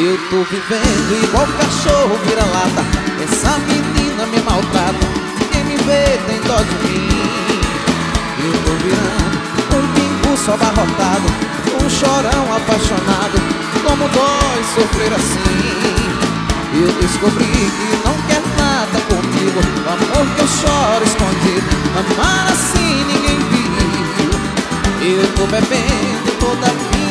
Eu tô vivendo igual cachorro vira-lata. Essa menina me maltrata. Quem me vê tem dó de mim. Eu tô virando um pinguço abarrotado, um chorão apaixonado. Como dói sofrer assim. Eu descobri que não quer nada comigo. O amor que eu choro escondido, amar assim ninguém viu. Eu tô bebendo toda a vida